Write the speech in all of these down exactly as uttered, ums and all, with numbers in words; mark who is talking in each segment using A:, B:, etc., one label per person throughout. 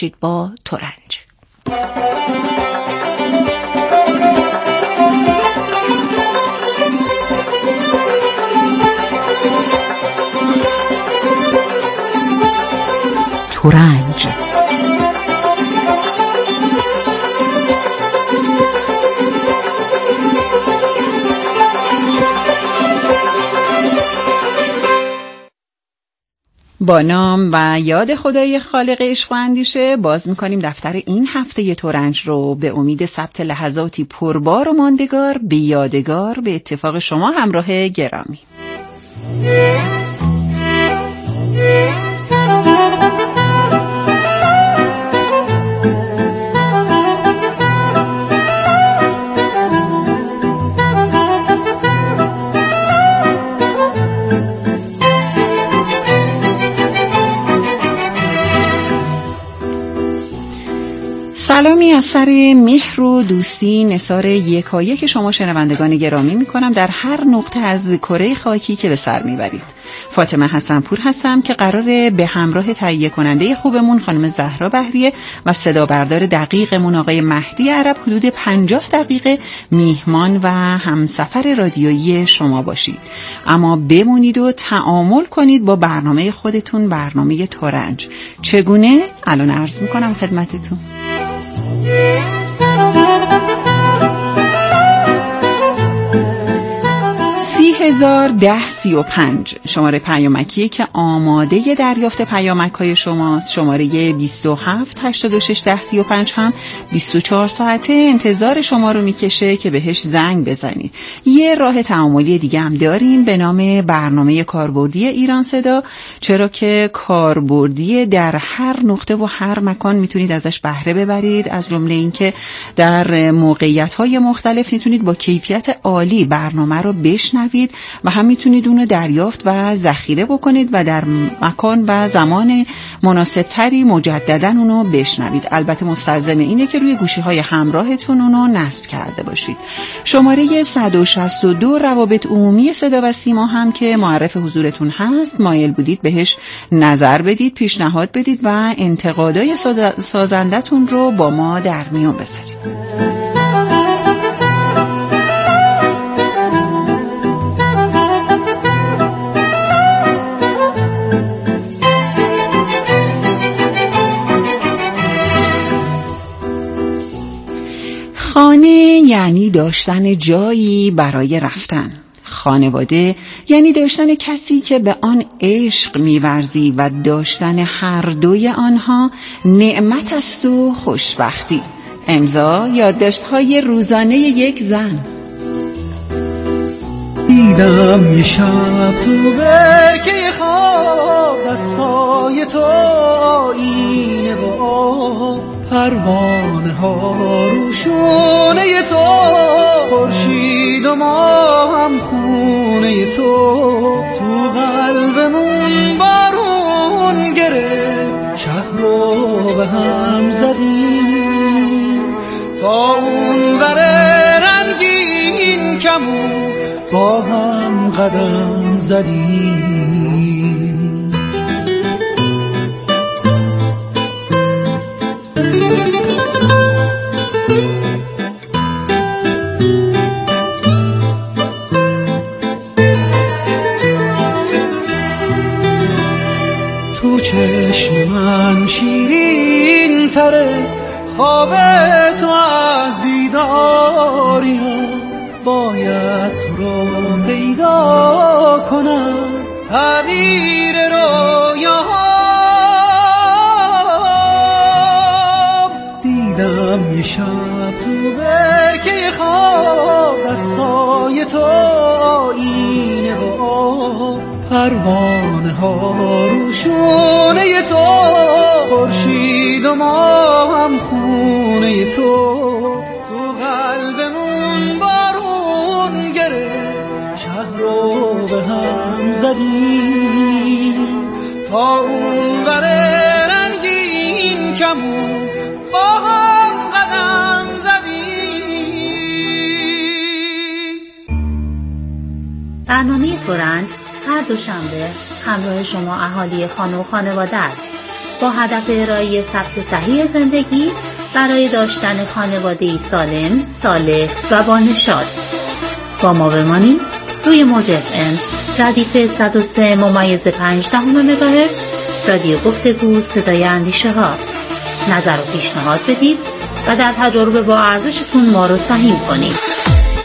A: باشید با ترنج. ترنج با نام و یاد خدای خالق عشق و اندیشه باز میکنیم دفتر این هفته ترنج رو به امید ثبت لحظاتی پربار و ماندگار به یادگار به اتفاق شما همراه گرامی. سلامی از سر مهر و دوستی نثار یکایک شما شنوندگان گرامی می کنم در هر نقطه از کره خاکی که به سر می برید. فاطمه حسن‌پور هستم که قراره به همراه تهیه کننده خوبمون خانم زهرا بهریه و صدا بردار دقیقمون آقای مهدی عرب حدود پنجاه دقیقه میهمان و همسفر رادیویی شما باشید. اما بمونید و تعامل کنید با برنامه خودتون، برنامه ترنج. چگونه؟ الان عرض می کنم خدمتتون. سی هزار ده سی و پنج شماره پیامکیه که آماده دریافت پیامک های شماست. شماره بیست و هفت هشتاد و شش ده سی و پنج هم بیست و چهار ساعته انتظار شما رو میکشه که بهش زنگ بزنید. یه راه تعاملی دیگه هم داریم به نام برنامه کاربردی ایران صدا، چرا که کاربردی در هر نقطه و هر مکان میتونید ازش بهره ببرید، از جمله این که در موقعیت های مختلف میتونید با کیفیت عالی برنامه رو بشنوید و هم میتونید اونو دریافت و ذخیره بکنید و در مکان و زمان مناسب تری مجددا اونو بشنوید. البته مستلزم اینه که روی گوشی های همراهتون اونو نصب کرده باشید. شماره صد و شصت و دو روابط عمومی صدا و سیما هم که معرف حضورتون هست، مایل بودید بهش نظر بدید، پیشنهاد بدید و انتقادای سازندتون رو با ما در میون بذارید. خانه یعنی داشتن جایی برای رفتن. خانواده یعنی داشتن کسی که به آن عشق می‌ورزی و داشتن هر دوی آنها نعمت است و خوشبختی. امضا یادداشت‌های روزانه یک زن.
B: دیدم یه شب تو برکه خواب دستای تو آینه و آب، پروانه ها روشونه تو، خورشید و ما هم خونه تو. تو قلبمون بارون گرفت، شهر رو به هم زدیم، تا اون بره رنگین کمون با هم قدم زدیم. تو چشم من شیرین تره، خواب تو از بیداریم، باید تو رو پیدا کنم، تعبیر رویاهام. دیدم یه شب تو برکه خواب دستای تو آینه و آب، پروانه ها روشونه تو، خورشید و ما هم خونه تو. تو قلبمون بارون گرفت، شهر رو به هم زدیم، تا اون بره رنگین کمون با هم قدم زدیم.
C: برنامه ترنج هر دوشنبه همراه شما اهالی خانه و خانواده است. با هدف ارائه سبک صحیح زندگی برای داشتن خانواده‌ای سالم، صالح و بانشاد. با ما بمانید. روی موج اف ام ردیف صد و سه ممیز پنج دهم مگاهرتز رادیو گفتگو صدای اندیشه ها. نظر و پیشنهاد بدید و در تجربه با ارزشتون ما رو سهیم کنید.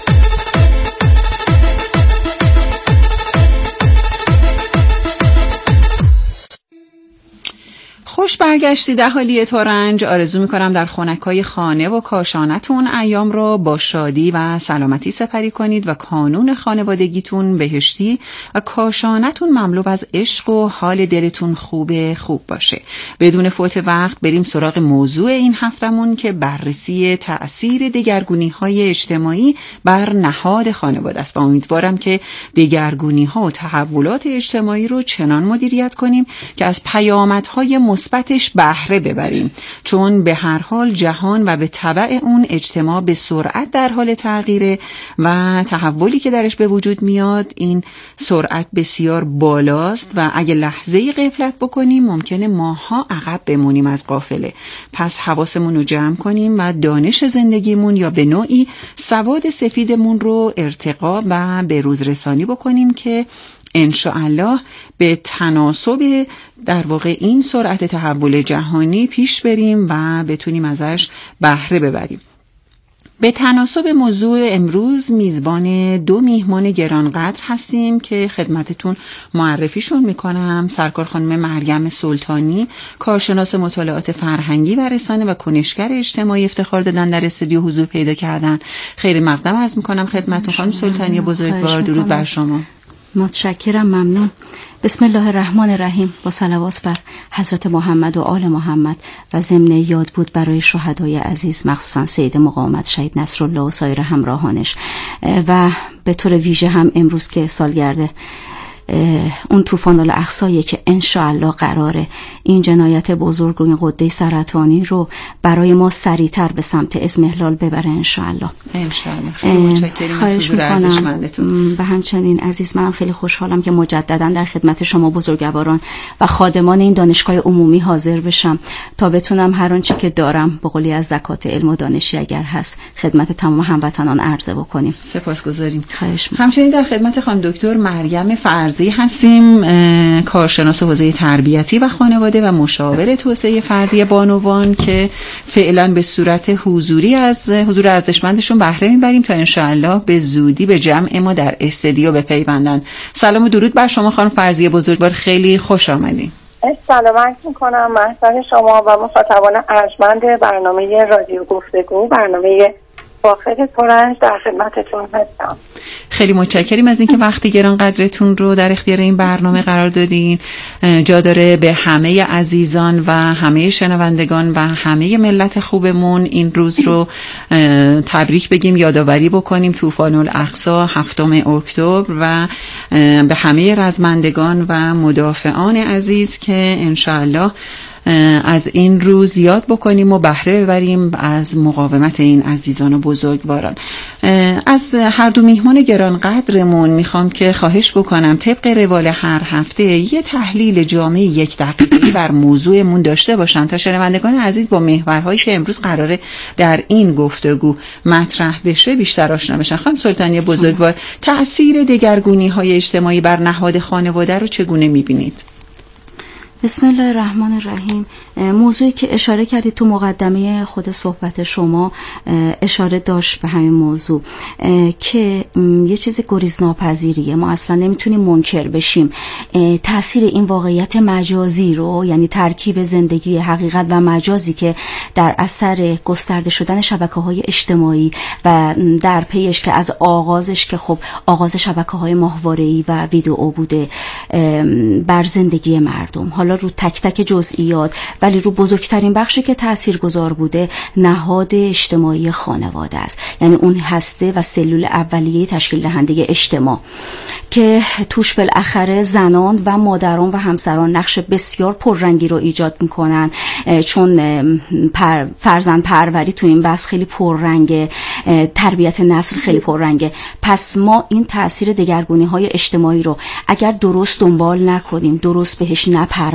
A: خوش برگشتید اهالی ترنج. آرزو میکنم در خنکای خانه و کاشانتون ایام را با شادی و سلامتی سپری کنید و کانون خانوادگیتون بهشتی و کاشانتون مملو از عشق و حال دلتون خوب خوب باشه. بدون فوت وقت بریم سراغ موضوع این هفتمون که بررسی تأثیر دگرگونی‌های اجتماعی بر نهاد خانواده است و امیدوارم که دگرگونی‌ها و تحولات اجتماعی رو چنان مدیریت کنیم که از پیامدهای مثبتش بهره ببریم، چون به هر حال جهان و به تبع اون اجتماع به سرعت در حال تغییره و تحولی که درش به وجود میاد این سرعت بسیار بالاست و اگه لحظه‌ای غفلت بکنیم ممکنه ماها عقب بمونیم از قافله. پس حواسمون رو جمع کنیم و دانش زندگیمون یا به نوعی سواد سفیدمون رو ارتقا و به روز رسانی بکنیم که انشاءالله به تناسب در واقع این سرعت تحول جهانی پیش بریم و بتونیم ازش بهره ببریم. به تناسب موضوع امروز میزبان دو میهمان گرانقدر هستیم که خدمتتون معرفیشون میکنم. سرکار خانم مریم سلطانی، کارشناس مطالعات فرهنگی و رسانه و کنشگر اجتماعی، افتخار دادن در استودیو حضور پیدا کردن. خیلی مقدم عرض میکنم خدمتتون خانم سلطانی بزرگوار. درود بر شما.
D: متشکرم، ممنون. بسم الله الرحمن الرحیم. با صلوات بر حضرت محمد و آل محمد و ضمن یاد بود برای شهدای عزیز، مخصوصا سید مقاومت شهید نصرالله و سایر همراهانش، و به طور ویژه هم امروز که سالگرد اون طوفان الاقصی که انشاءالله قراره این جنایت بزرگ رو، این غده سرطانی رو برای ما سریعتر به سمت اضمحلال ببره انشاءالله.
A: انشاءالله. خیلی متشکرم از حضور ارزشمندتون.
D: و همچنین عزیز، منم خیلی خوشحالم که مجددا در خدمت شما بزرگواران و خادمان این دانشگاه عمومی حاضر بشم تا بتونم هر آنچه که دارم به قولی از زکات علم و دانشی اگر هست خدمت تمام هموطنان عرضه بکنیم.
A: سپاسگزاریم.
D: خواهش می‌کنم.
A: همچنین در خدمت خانم دکتر مریم فرزی هستیم، کارشناس حوزه تربیتی و خانواده و مشاور توسعه فردی بانوان که فعلا به صورت حضوری از حضور ارزشمندشون بهره میبریم تا انشاءالله به زودی به جمع ما در استودیو بپیوندن. سلام و درود بر شما خانم فرزی بزرگوار، خیلی خوش آمدید.
E: سلام میکنم محضر شما و مخاطبان ارجمند برنامه رادیو گفتگو، برنامه فاخر ترنج در خدمتتون هستم.
A: خیلی متشکریم از اینکه وقتی گرانقدرتون رو در اختیار این برنامه قرار دادین. جا داره به همه عزیزان و همه شنوندگان و همه ملت خوبمون این روز رو تبریک بگیم، یادآوری بکنیم طوفان الاقصی هفتم اکتبر و به همه رزمندگان و مدافعان عزیز که انشاءالله از این روز یاد بکنیم و بهره ببریم از مقاومت این عزیزان و بزرگواران. از هر دو میهمان گرانقدرمون میخوام که خواهش بکنم طبق روال هر هفته یه تحلیل جامع یک دقیقه‌ای بر موضوعمون داشته باشن تا شنوندگان عزیز با محورهایی که امروز قراره در این گفتگو مطرح بشه بیشتر آشنا بشن. خانم سلطانی بزرگوار، تأثیر دگرگونی‌های اجتماعی بر نهاد خانواده رو چگونه میبینید؟
D: بسم الله الرحمن الرحیم. موضوعی که اشاره کردید تو مقدمه خود صحبت شما اشاره داشت به همین موضوع که یه چیز گریزناپذیریه، ما اصلا نمیتونیم منکر بشیم. تأثیر این واقعیت مجازی رو، یعنی ترکیب زندگی حقیقت و مجازی که در اثر گسترده شدن شبکه‌های اجتماعی و در پیش که از آغازش که خب آغاز شبکه‌های ماهواره‌ای و ویدئو بوده بر زندگی مردم، حالا رو تک تک جزئیات ولی رو بزرگترین بخشی که تاثیرگذار بوده نهاد اجتماعی خانواده است، یعنی اون هسته و سلول اولیه تشکیل دهنده اجتماع که توش بالاخره زنان و مادران و همسران نقش بسیار پررنگی رو ایجاد میکنن، چون پر فرزند پروری تو این بحث خیلی پررنگه، تربیت نسل خیلی پررنگه. پس ما این تاثیر دگرگونی های اجتماعی رو اگر درست دنبال نکنیم، درست بهش نپردازیم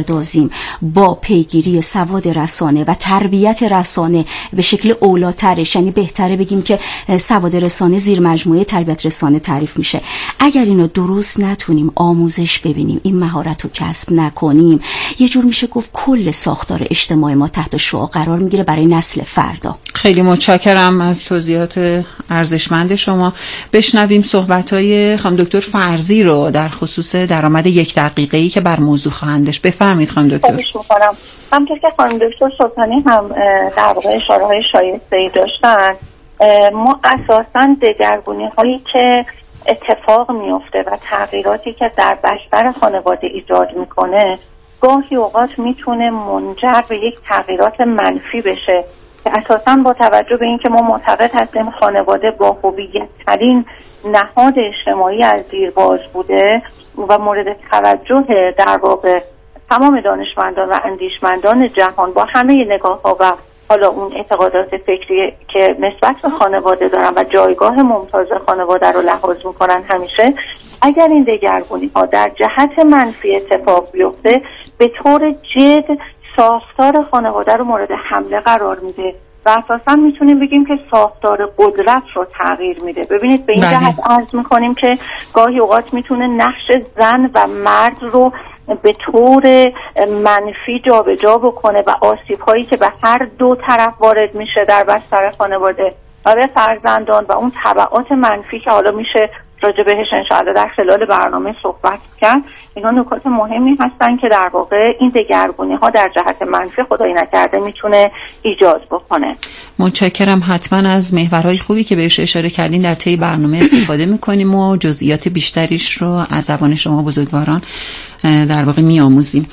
D: بپردازیم با پیگیری سواد رسانه و تربیت رسانه به شکل اولاترش، یعنی بهتره بگیم که سواد رسانه زیر مجموعه تربیت رسانه تعریف میشه. اگر اینو درست نتونیم آموزش ببینیم، این مهارت رو کسب نکنیم، یه جور میشه گفت کل ساختار اجتماعی ما تحت شعاع قرار میگیره برای نسل فردا.
A: خیلی متشکرم از توضیحات ارزشمند شما. بشنویم صحبت‌های خانم دکتر فرزی رو در خصوص درآمد یک دقیقه‌ای که بر موضوع خواهندش. بفرمایید خانم دکتر.
E: خواهش می‌کنم. همونطور که خانم دکتر سلطانی هم در واقع اشاره‌های شایسته‌ای داشتن، ما اساساً دگرگونی‌هایی که اتفاق میفته و تغییراتی که در بستر خانواده ایجاد میکنه گاهی اوقات میتونه منجر به یک تغییرات منفی بشه که اساساً با توجه به اینکه ما معتقد هستیم خانواده با هویت ترین نهاد اجتماعی از دیرباز بوده و مورد توجه در واقع تمام دانشمندان و اندیشمندان جهان با همه نگاه‌ها و حالا اون اعتقادات فکری که نسبت به خانواده دارن و جایگاه ممتاز خانواده رو لحاظ میکنن همیشه، اگر این دگرگونی‌ها در جهت منفی اتفاق بیفته به طور جد ساختار خانواده رو مورد حمله قرار میده و اساسا میتونیم بگیم که ساختار قدرت رو تغییر میده. ببینید به این جهت عرض میکنیم که گاهی اوقات میتونه نقش زن و مرد رو به طور منفی جابجا بکنه و آسیب هایی که به هر دو طرف وارد میشه در بستر خانواده و به فرزندان و اون تبعات منفی که حالا میشه راجع بهش انشاءالله در خلال برنامه صحبت کرد، اینا نکات مهمی هستن که در واقع این دگرگونی ها در جهت منفی خدایی نکرده میتونه ایجاد بکنه.
A: متشکرم. حتما از محورهای خوبی که بهش اشاره کردین در طی برنامه استفاده میکنیم و جزئیات بیشتریش رو از زبان شما بزرگواران در واقع میآموزیم.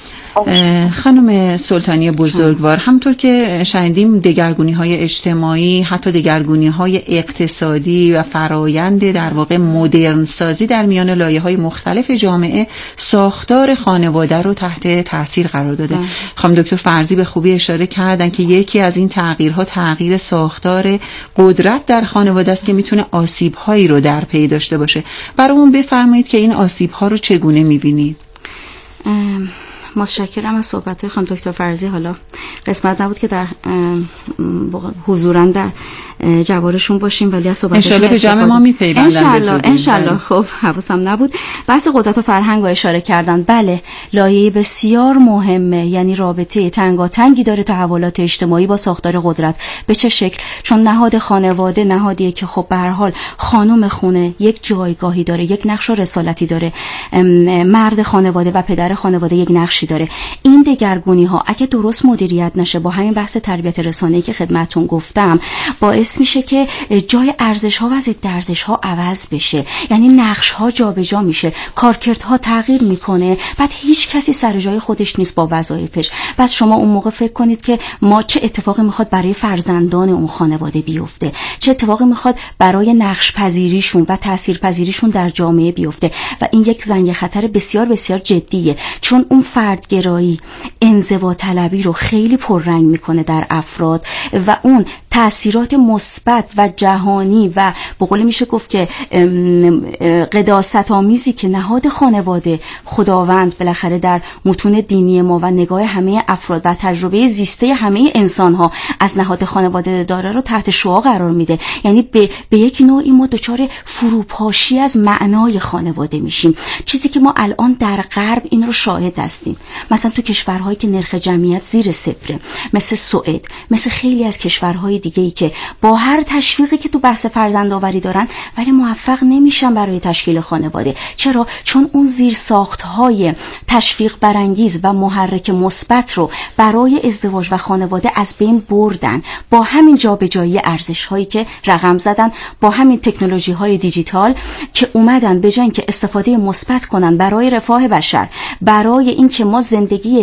A: خانم سلطانی بزرگوار، همونطور که شنیدیم دگرگونی‌های اجتماعی، حتی دگرگونی‌های اقتصادی و فرایند در واقع مدرن سازی در میان لایه‌های مختلف جامعه ساختار خانواده رو تحت تاثیر قرار داده. خانم دکتر فرزی به خوبی اشاره کردن که یکی از این تغییرها تغییر ساختار قدرت در خانواده است که میتونه آسیب‌هایی رو در پی داشته باشه. برامون بفرمایید که این آسیب‌ها رو چگونه می‌بینید؟
D: متشکرم از صحبت‌های خانم دکتر فرزی. حالا قسمت نبود که در حضوراً در جوارشون باشیم، ولی از صحبتشون
A: انشالله به جمع ما میپیوندن.
D: انشالله انشالله. خب حواسم نبود. بحث قدرت و فرهنگ رو اشاره کردن. بله، لایه بسیار مهمه، یعنی رابطه تنگاتنگی داره تحولات اجتماعی با ساختار قدرت. به چه شکل؟ چون نهاد خانواده نهادیه که خب به هر حال خانم خونه یک جایگاهی داره، یک نقش و رسالتی داره، مرد خانواده و پدر خانواده یک نقشی داره. این دگرگونی ها اگه درست مدیریت نشه، با همین بحث تربیت رسانه‌ای که خدمتتون گفتم، باعث میشه که جای ارزش ها و ضد ارزش ها عوض بشه، یعنی نقش ها جابجا میشه، کارکردها تغییر میکنه، بعد هیچ کسی سر جای خودش نیست با وظایفش. بعد شما اون موقع فکر کنید که ما چه اتفاقی میخواد برای فرزندان اون خانواده بیفته، چه اتفاقی میخواد برای نقش پذیریشون و تاثیر پذیریشون در جامعه بیفته. و این یک زنگ خطر بسیار بسیار جدیه، چون اون فردگرایی، انزوا طلبی رو خیلی پررنگ میکنه در افراد و اون تأثیرات مثبت و جهانی و به قول میشه گفت که قداست آمیزی که نهاد خانواده، خداوند بالاخره در متون دینی ما و نگاه همه افراد و تجربه زیسته همه انسان ها از نهاد خانواده داره رو تحت شعاع قرار میده. یعنی به, به یک نوعی ما دچار فروپاشی از معنای خانواده میشیم، چیزی که ما الان در غرب این رو شاهد هستیم. مثلا تو کشورهایی که نرخ جمعیت زیر صفره، مثل سوئد، مثل خیلی از کشورهای دیگه‌ای که با هر تشویقی که تو بحث فرزندآوری دارن ولی موفق نمیشن برای تشکیل خانواده. چرا؟ چون اون زیرساخت‌های تشویق برانگیز و محرک مثبت رو برای ازدواج و خانواده از بین بردن. با همین جابجایی ارزش‌هایی که رقم زدن، با همین تکنولوژی‌های دیجیتال که اومدن به جای اینکه استفاده مثبت کنن برای رفاه بشر، برای اینکه ما زندگی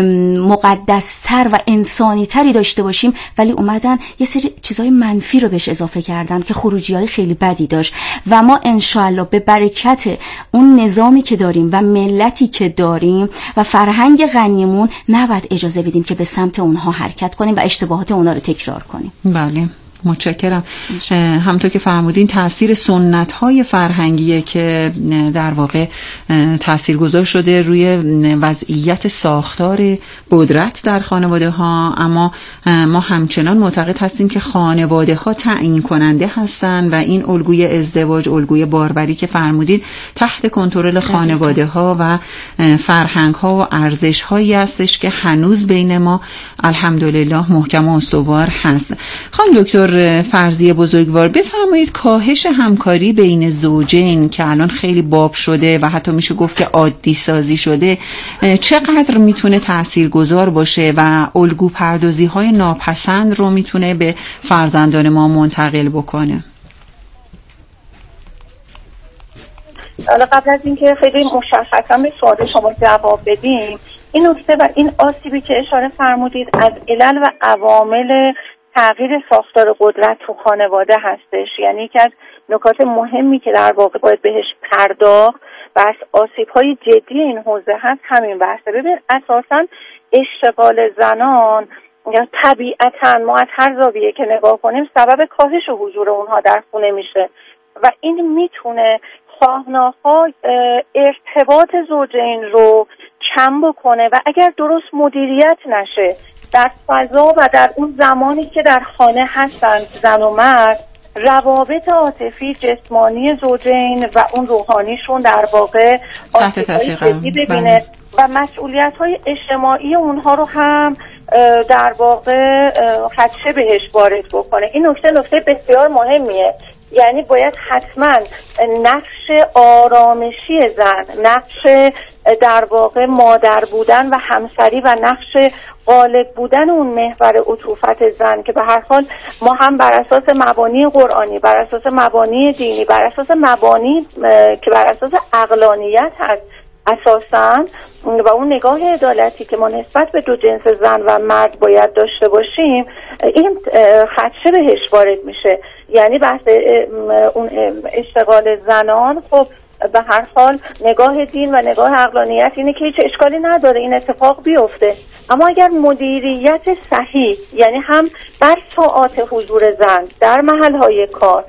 D: مقدس‌تر و انسانی‌تری داشته باشیم، ولی اومدن یه سری چیزای منفی رو بهش اضافه کردن که خروجی‌های خیلی بدی داشت. و ما انشالله به برکت اون نظامی که داریم و ملتی که داریم و فرهنگ غنیمون نباید اجازه بدیم که به سمت اونها حرکت کنیم و اشتباهات اونها رو تکرار کنیم.
A: بله، متشکرم. همونطور که فرمودین تاثیر سنت‌های فرهنگیه که در واقع تاثیرگذار شده روی وضعیت ساختار قدرت در خانواده‌ها، اما ما همچنان معتقد هستیم که خانواده‌ها تعیین کننده هستن و این الگوی ازدواج، الگوی باربری که فرمودید تحت کنترل خانواده‌ها و فرهنگ‌ها و ارزش‌هایی هستش که هنوز بین ما الحمدلله محکم و استوار هست. خانم دکتر فرضیه بزرگوار، بفرمایید کاهش همکاری بین زوجین که الان خیلی باب شده و حتی میشه گفت که عادی سازی شده چقدر میتونه تاثیرگذار باشه و الگو پردازی های ناپسند رو میتونه به فرزندان ما منتقل بکنه؟
E: حالا قبل از اینکه خیلی مشخصا به سوال شما جواب بدیم، این نکته و این آسیبی که اشاره فرمودید از علل و عوامل تغییر ساختار قدرت تو خانواده هستش. یعنی یکی از نکات مهمی که در واقع باید بهش پرداخت و از آسیب‌های جدی این حوزه هست همین بحثه. ببین اساساً اشتغال زنان طبیعتاً ما از هر زاویه که نگاه کنیم سبب کاهش حضور اونها در خونه میشه و این میتونه خواهناخواه ارتباط زوجین رو کم بکنه و اگر درست مدیریت نشه در فضا و در اون زمانی که در خانه هستند زن و مرد، روابط عاطفی جسمانی زوجین و اون روحانیشون در واقع
A: تحت تاثیر قرار
E: ببینه و مسئولیت‌های اجتماعی اونها رو هم در واقع خدشه بهش وارد بکنه. این نکته نکته بسیار مهمیه. یعنی باید حتما نقش آرامشی زن، نقش در واقع مادر بودن و همسری و نقش غالب بودن اون محور عطوفت زن که به هر حال ما هم بر اساس مبانی قرآنی، بر اساس مبانی دینی، بر اساس مبانی که بر اساس عقلانیت هست اساساً و اون نگاه عدالتی که ما نسبت به دو جنس زن و مرد باید داشته باشیم، این خدشه بهش وارد میشه. یعنی بحث اون اشتغال زنان خب به هر حال نگاه دین و نگاه عقلانیت اینه که هیچ اشکالی نداره این اتفاق بیفته، اما اگر مدیریت صحیح یعنی هم بر ساعات حضور زن در محل‌های کار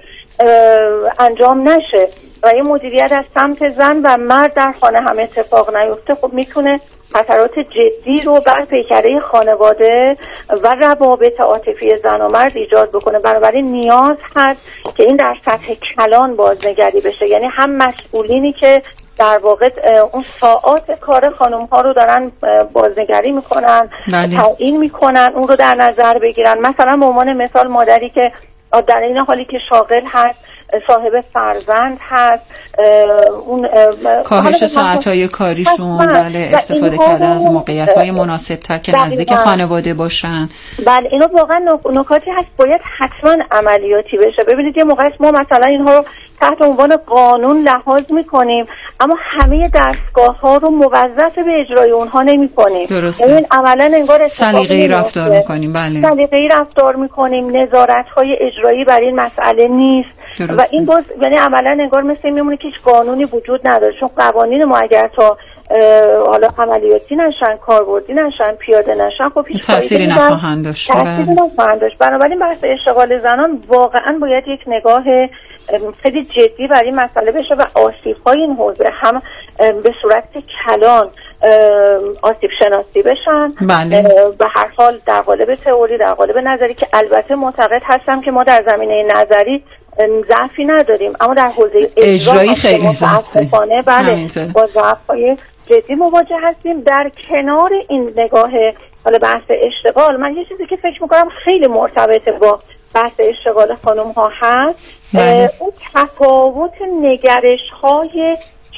E: انجام نشه و این مدیریت از سمت زن و مرد در خانه هم اتفاق نیفته، خب میتونه خطرات جدی رو بر پیکره خانواده و روابط عاطفی زن و مرد ایجاد بکنه. بنابراین نیاز هست که این در سطح کلان بازنگری بشه، یعنی هم مسئولینی که در واقع اون ساعات کار خانم ها رو دارن بازنگری میکنن، تعیین میکنن، اون رو در نظر بگیرن. مثلا به عنوان مثال مادری که در این حالی که شاغل هست، صاحب فرزند هست، اون
A: کاهش ساعت‌های کاریشون، بله، استفاده کردن از موقعیت‌های مناسب‌تر که نزدیک خانواده باشن.
E: بله اینو واقعا نکاتی هست باید حتما عملیاتی بشه. ببینید یه موقعی ما مثلا اینها رو تحت عنوان قانون لحاظ می‌کنیم اما همه دستگاه‌ها رو موظف به اجرای اونها نمی‌کنیم.
A: درسته.
E: عملاً انگار
A: سلیقه‌ای رفتار می‌کنیم. بله.
E: سلیقه‌ای رفتار می‌کنیم، نظارت‌های اجرایی بر این مسئله نیست. درسته. و این باز یعنی عملا انگار مثل میمونه که هیچ قانونی وجود نداره، چون قوانین ما اگر تا حالا عملیاتی نشن، کاربردی نشن، پیاده نشن، خب هیچ
A: تأثیری نخواهند داشت.
E: تأثیری نخواهند داشت. بنابراین بحث اشتغال زنان واقعا باید یک نگاه خیلی جدی بر این مسئله بشه و آسیب‌های این حوزه هم به صورت کلان آسیب شناسی بشن.
A: بله.
E: به هر حال در قالب تئوری، در قالب نظری که البته معتقد هستم که ما در زمینه نظری ضعفی نداریم، اما در حوزه
A: اجرایی خیلی ضعفه.
E: بله با ضعف‌های جدی مواجه هستیم. در کنار این نگاه حالا بحث اشتغال، من یه چیزی که فکر میکنم خیلی مرتبط با بحث اشتغال خانم ها هست، اون تفاوت نگرش های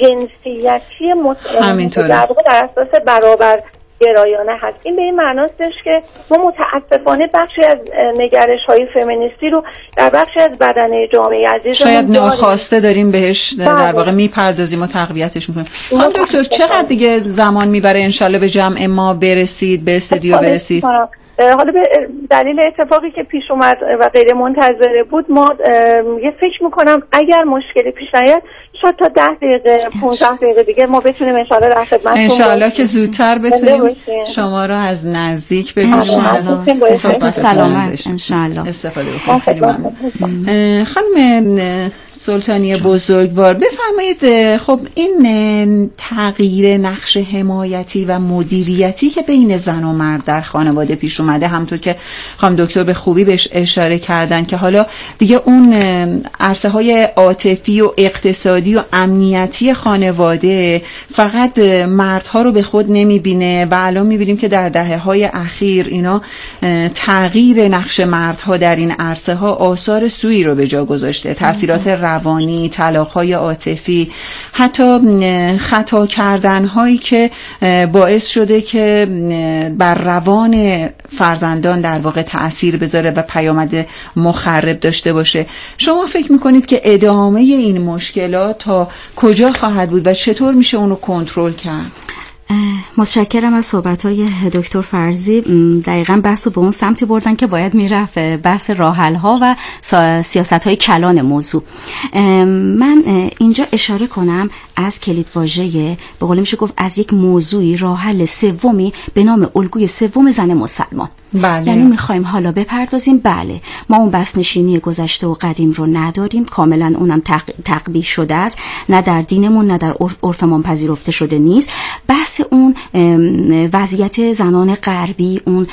E: جنسیتی
A: همینطوره
E: در اساس برابر گرایانه هست. این به این معناستش که ما متاسفانه بخشی از نگرش های فمینیستی رو در بخشی از بدنه جامعه عزیزمون
A: شاید ناخواسته داریم بهش در واقع میپردازیم و تقویتش میکنیم. خانم دکتر چقدر دیگه زمان میبره انشالله به جمع ما برسید، به استودیو برسید؟
E: حالا به دلیل اتفاقی که پیش اومد و غیر منتظره بود، ما یه فکر میکنم اگر مشکلی پیش نیاد شاید تا ده دقیقه پونزده دقیقه دیگه ما بتونیم انشالله در خدمتتون باشیم.
A: انشالله که زودتر بتونیم شما رو از نزدیک ببینیم، از صحبت
D: سلامت انشالله
A: استفاده بکنیم. خیلی ممنون. خانم سلطانی بزرگوار بفرمایید، خب این تغییر نقش حمایتی و مدیریتی که بین زن و مرد در خانواده پیش اومده، همونطور که خانم دکتر به خوبی بهش اشاره کردن که حالا دیگه اون عرصه های عاطفی و اقتصادی و امنیتی خانواده فقط مردها رو به خود نمیبینه و الان میبینیم که در دهه‌های اخیر اینا تغییر نقش مردها در این عرصه ها آثار سوئی رو به جا گذاشته، تاثیرات روانی، طلاق‌های عاطفی، حتی خطا کردن‌هایی که باعث شده که بر روان فرزندان در واقع تأثیر بذاره و پیامد مخرب داشته باشه. شما فکر میکنید که ادامه این مشکلات تا کجا خواهد بود و چطور میشه اونو کنترل کرد؟
D: متشکرم از صحبت‌های دکتر فرزی. دقیقاً بحثو به اون سمتی بردن که باید میرفت، بحث راه‌حل‌ها و سیاست‌های کلان موضوع. من اینجا اشاره کنم از کلیدواژه، به قول میشه گفت از یک موضوعی راه حل سومی به نام الگوی سوم زن مسلمان.
A: بله.
D: یعنی میخوایم حالا بپردازیم. بله، ما اون بس نشینی گذشته و قدیم رو نداریم، کاملا اونم تق... تقبیح شده است، نه در دینمون نه در عرفمون پذیرفته شده نیست. بحث اون وضعیت زنان غربی، اون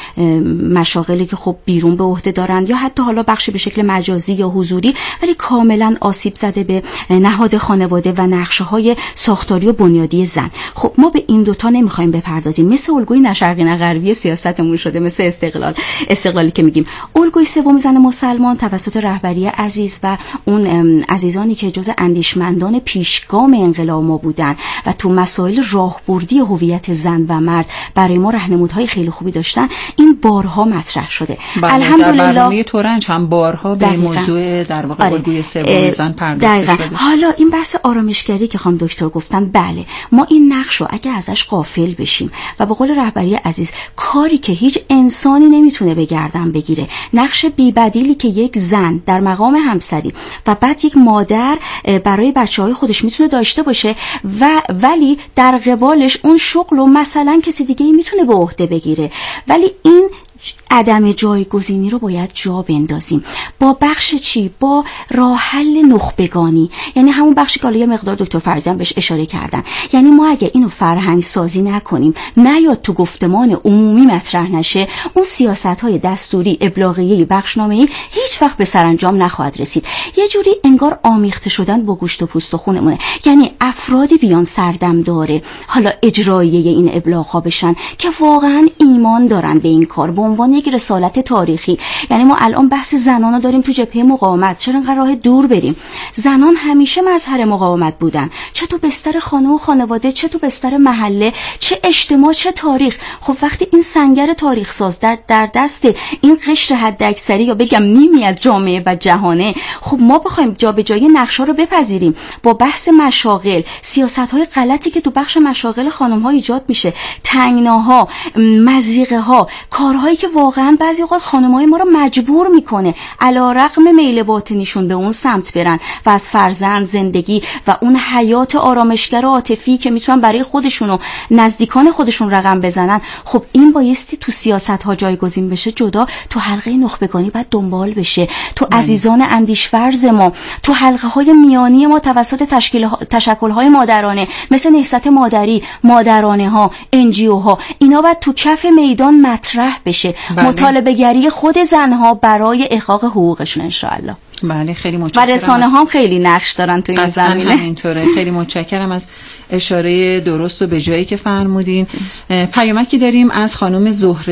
D: مشاغلی که خب بیرون به عهده دارند یا حتی حالا بخشی به شکل مجازی یا حضوری ولی کاملا آسیب زده به نهاد خانواده و نقشه‌های ساختاری و بنیادی زن. خب ما به این دوتا نمیخوایم بپردازیم، مثل الگوی نه شرقی نه غربی سیاستمون شده، مثل استقلال استقلالی که میگیم. الگوی سوم زن مسلمان توسط رهبری عزیز و اون عزیزانی که جز اندیشمندان پیشگام انقلاب ما بودن و تو مسائل راهبردی هویت زن و مرد برای ما راهنمودهای خیلی خوبی داشتن، این بارها مطرح شده.
A: الحمدلله در برنامه تورنج هم بارها به موضوع در واقع
D: آره.
A: الگوی سوم زن پرداخته شده.
D: حالا این بحث آرامشگری که خانم دکتر گفتن، بله ما این نقش رو اگه ازش غافل بشیم و به قول رهبری عزیز کاری که هیچ انسانی نمیتونه به گردن بگیره، نقش بی‌بدیلی که یک زن در مقام همسری و بعد یک مادر برای بچه‌های خودش میتونه داشته باشه و ولی در قبالش اون شغل رو مثلا کسی دیگه میتونه به عهده بگیره، ولی این عدم جایگزینی رو باید جا بندازیم. با بخش چی؟ با راه حل نخبگانی، یعنی همون بخشی که حالا یه مقدار دکتر فرزی هم بهش اشاره کردن. یعنی ما اگه اینو فرهنگ سازی نکنیم، نیاد تو گفتمان عمومی مطرح نشه، اون سیاست‌های دستوری ابلاغیه‌ای بخشنامه‌ای هیچ وقت به سرانجام نخواهد رسید. یه جوری انگار آمیخته شدن با گوشت و پوست و خونمونه، یعنی افرادی بیان سردم داره حالا اجراییه این ابلاغ‌ها بشن که واقعاً ایمان دارن به این کار به عنوان یک رسالت تاریخی. یعنی ما الان بحث زنانو داریم تو جبهه مقاومت، چرا اینقدر راه دور بریم؟ زنان همیشه مظهر مقاومت بودن، چه تو بستر خانه و خانواده، چه تو بستر محله، چه اجتماع، چه تاریخ. خب وقتی این سنگر تاریخ ساز در, در دست این قشر حداکثری یا بگم نیمی از جامعه و جهانه، خب ما بخوایم جابجایی نقشا رو بپذیریم با بحث مشاغل، سیاست‌های غلطی که تو بخش مشاغل خانم‌ها ایجاد میشه، تنگناها، مضیقه‌ها، کارهایی که واقعا بعضی اوقات خانم‌های ما رو مجبور میکنه علیرغم میل باطنیشون به اون سمت برن و از فرزند، زندگی و اون حیات آرامشگر و عاطفی که میتونن برای خودشون و نزدیکان خودشون رقم بزنن، خب این بایستی تو سیاست‌ها جایگزین بشه، جدا تو حلقه نخبگانی باید دنبال بشه، تو من. عزیزان اندیشورز ما، تو حلقه‌های میانی ما توسط تشکیل تشکل‌های مادرانه مثل نهضت مادری، مادرانه ها، انجیو ها، اینا باید تو کف میدان مطرح بشه. بله. مطالبه گری خود زنها برای احقاق حقوقشون انشاءالله.
A: بله خیلی متشکرم.
D: و رسانه ها خیلی نقش دارن تو این زمینه.
A: همینطوره. خیلی متشکرم از اشاره درست و به جایی که فرمودین. پیامکی داریم از خانم زهره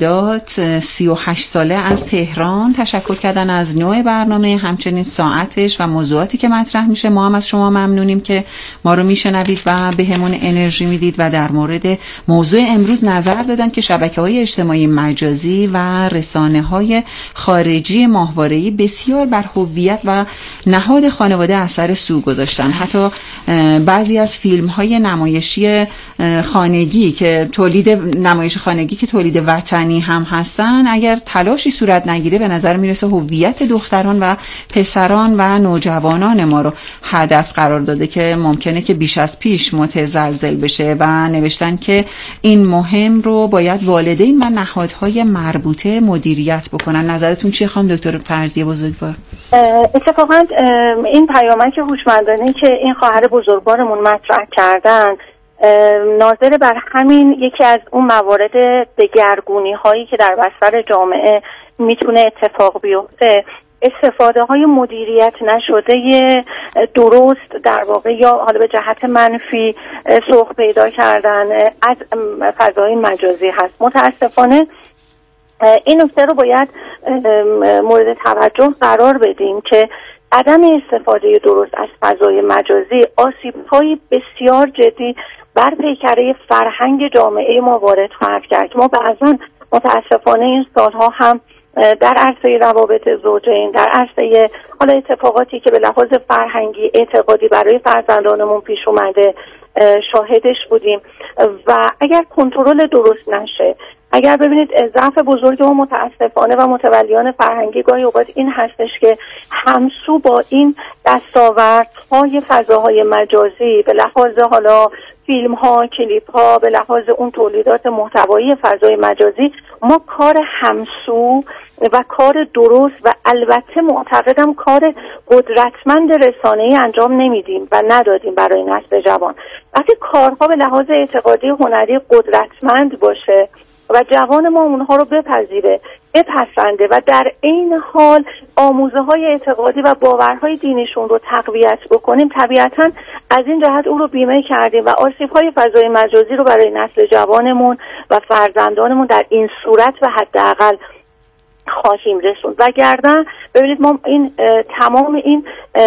A: سادات، سی و هشت ساله، از تهران. تشکر کردن از نوع برنامه، همچنین ساعتش و موضوعاتی که مطرح میشه. ما هم از شما ممنونیم که ما رو میشنوید و به همون انرژی میدید و در مورد موضوع امروز نظر دادن که شبکه‌های اجتماعی مجازی و رسانه‌های خارجی ماهواره‌ای بسیار بر هویت و نهاد خانواده اثر سو گذاشتن. حتی بعضی از فیلم های نمایشی خانگی که تولید نمایش خانگی که تولید وطنی هم هستن، اگر تلاشی صورت نگیره به نظر میرسه هویت دختران و پسران و نوجوانان ما رو هدف قرار داده که ممکنه که بیش از پیش متزلزل بشه و نوشتن که این مهم رو باید والدین و نهادهای مربوطه مدیریت بکنن. نظرتون چیه خانم دکتر فرضیه بزرگوار؟
E: اتفاقا این پیامک هوشمندانه که این خواهر بزرگوارمون مطرح کردن ناظر بر همین یکی از اون موارد دگرگونی هایی که در بستر جامعه میتونه اتفاق بیفته، استفاده های مدیریت نشده درست در واقع یا حالا به جهت منفی سوق پیدا کردن از فضای مجازی هست. متاسفانه این نکته رو باید مورد توجه قرار بدیم که عدم استفاده درست از فضای مجازی آسیب‌های بسیار جدی بر پیکره فرهنگ جامعه ما وارد خواهد کرد. ما بعضا متاسفانه این سالها هم در عرصه روابط زوجین، در عرصه حالا اتفاقاتی که به لحاظ فرهنگی اعتقادی برای فرزندانمون پیش اومده شاهدش بودیم و اگر کنترل درست نشه، اگر ببینید ضعف بزرگ ما متاسفانه و متولیان فرهنگی گاهی اوقات این هستش که همسو با این دستاوردهای فضاهای مجازی به لحاظ حالا فیلم ها، کلیپ ها، به لحاظ اون تولیدات محتوایی فضای مجازی ما کار همسو و کار درست و البته معتقدم کار قدرتمند رسانه‌ای انجام نمیدیم و ندادیم برای نسل جوان. وقتی کارها به لحاظ اعتقادی هنری قدرتمند باشه و جوان ما اونها رو بپذیره، بپسنده و در این حال آموزه های اعتقادی و باورهای دینیشون رو تقویت بکنیم، طبیعتاً از این جهت او رو بیمه کردیم و آسیب های فضای مجازی رو برای نسل جوانمون و فرزندانمون در این صورت و حداقل خواهیم رسوند. وگرنه ببینید ما این تمام این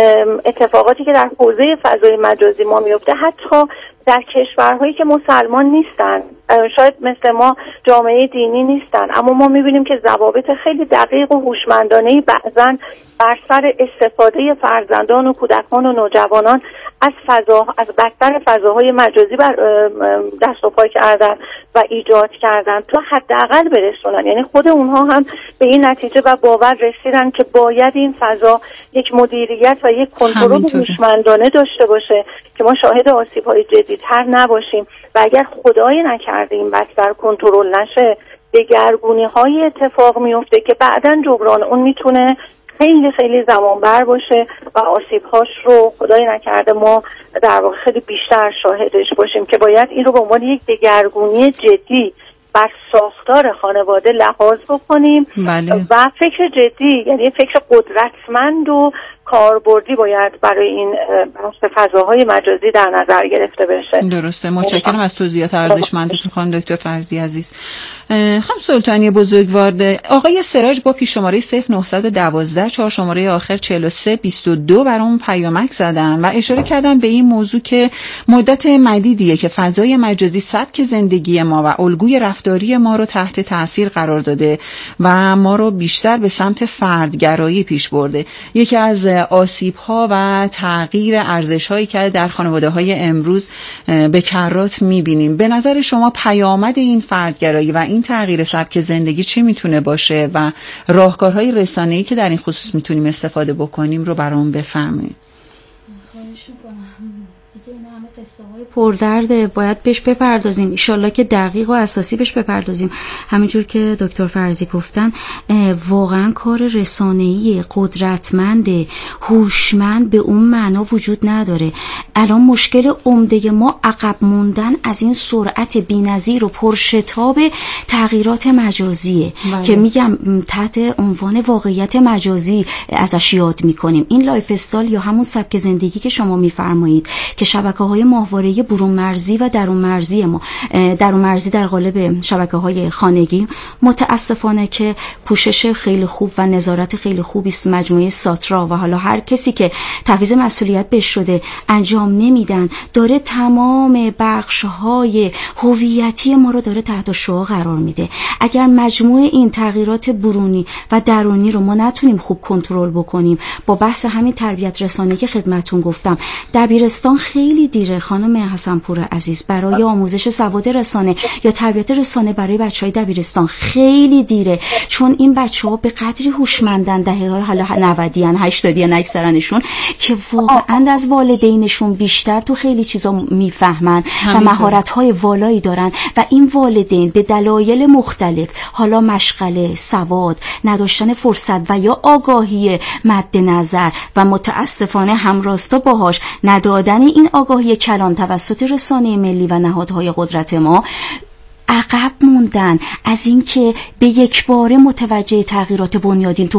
E: اتفاقاتی که در حوزه فضای مجازی ما میفته، حتی در کشورهایی که مسلمان نیستن، شاید مثل ما جامعه دینی نیستن، اما ما میبینیم که ضوابط خیلی دقیق و هوشمندانه‌ای بعضاً بر سر استفاده فرزندان و کودکان و نوجوانان از فضا از بستر فضاهای مجازی بر دست و پا کردن و ایجاد کردن تا حداقل برسونن. یعنی خود اونها هم به این نتیجه و باور رسیدن که باید این فضا یک مدیریت و یک کنترل هوشمندانه داشته باشه که ما شاهد آسیب‌های جدی‌تر نباشیم و اگر خدای نکرده این بستر کنترل نشه دگرگونی‌های اتفاق میفته که بعداً جبران اون میتونه خیلی خیلی زمان بر باشه و آسیب‌هاش رو خدای نکرده ما در واقع خیلی بیشتر شاهدش باشیم که باید این رو به عنوان یک دگرگونی جدی بر ساختار خانواده لحاظ بکنیم.
A: بله.
E: و فکر جدی، یعنی فکر قدرتمند و کاربردی باید برای این فضاهای مجازی در نظر گرفته بشه.
A: درسته. متشکرم از توضیحات ارزشمندتون خانم دکتر فرضیه عزیز. خانم سلطانی بزرگوار، آقای سراج با پیش شماره صفر نه یک دو چهار شماره آخر چهل و سه بیست و دو برام پیامک زدن و اشاره کردن به این موضوع که مدت مدیدیه که فضای مجازی سبک زندگی ما و الگوی رفتاری ما رو تحت تاثیر قرار داده و ما رو بیشتر به سمت فردگرایی پیش برده. یکی از آسیب‌ها و تغییر ارزش‌هایی که در خانواده‌های امروز به کرات می‌بینیم، به نظر شما پیامد این فردگرایی و این تغییر سبک زندگی چی میتونه باشه و راهکارهای رسانه‌ای که در این خصوص میتونیم استفاده بکنیم رو برام بفهمید؟
D: خواهش می‌کنم. دیگه این همه قصه های پردرد باید بهش بپردازیم، انشالله که دقیق و اساسی بهش بپردازیم. همینجور که دکتر فرضی گفتن واقعا کار رسانه‌ای قدرتمند هوشمند به اون معنا وجود نداره. الان مشکل عمده ما عقب موندن از این سرعت بی‌نظیر و پرشتاب تغییرات مجازیه بله. که میگم تحت عنوان واقعیت مجازی ازش یاد میکنیم. این لایف استایل یا همون سبک زندگی که شما میفرمایید که شبکه‌های ماهواره برون مرزی و درون مرزی ما، درون مرزی در قالب شبکه‌های خانگی، متاسفانه که پوشش خیلی خوب و نظارت خیلی خوبی است مجموعه ساترا و حالا هر کسی که تفویض مسئولیت بهش شده انجام نمیدن، داره تمام بخش‌های هویتی ما رو داره تحت شعاع قرار میده. اگر مجموعه این تغییرات برونی و درونی رو ما نتونیم خوب کنترل بکنیم، با بحث همین تربیت رسانه‌ای که خدمتتون گفتم، دبیرستان خیلی دیره خانم حسن‌پور عزیز برای آموزش سواد رسانه یا تربیت رسانه برای بچهای دبیرستان خیلی دیره، چون این بچه‌ها به قدری هوشمندن، دهه‌های حالا نودی ان هشتادی ان اکثرانشون، که واقعا از والدینشون بیشتر تو خیلی چیزا میفهمن و مهارت‌های والایی دارن و این والدین به دلایل مختلف، حالا مشغله، سواد، نداشتن فرصت و یا آگاهی مد نظر و متاسفانه همراستا باهاش ندادن این آگاهی کلان توسط رسانه ملی و نهادهای قدرت ما، عقب موندن از این که به یک باره متوجه تغییرات بنیادین تو